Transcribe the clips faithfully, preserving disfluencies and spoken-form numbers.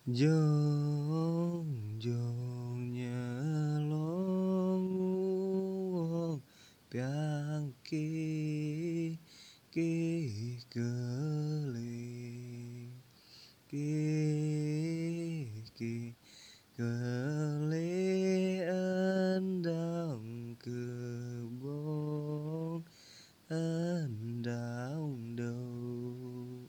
Dong dong nhớ lo ngu piang ki ki cơ lì ki ki cơ lì ân đong cơ bông ân đong đầu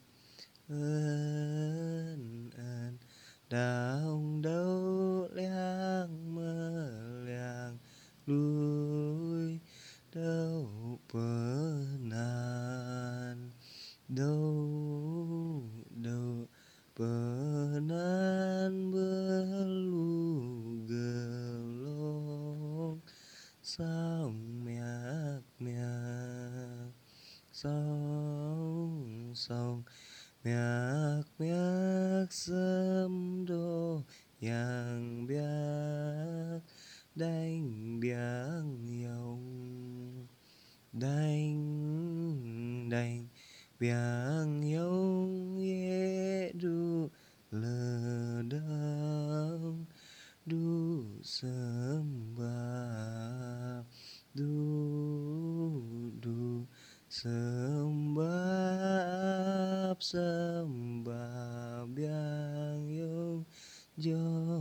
ân ân đong đâu liang mơ liang lui đâu bờ nan đâu đâu bờ nan bờ lu gờ lông sông miạc miạc sông sông miạc miạc sâm đô yang biác đánh biếng yong đánh đánh biếng yong ye du lơ đong du sớm ba du du sớm ba sớm ba biếng yong gió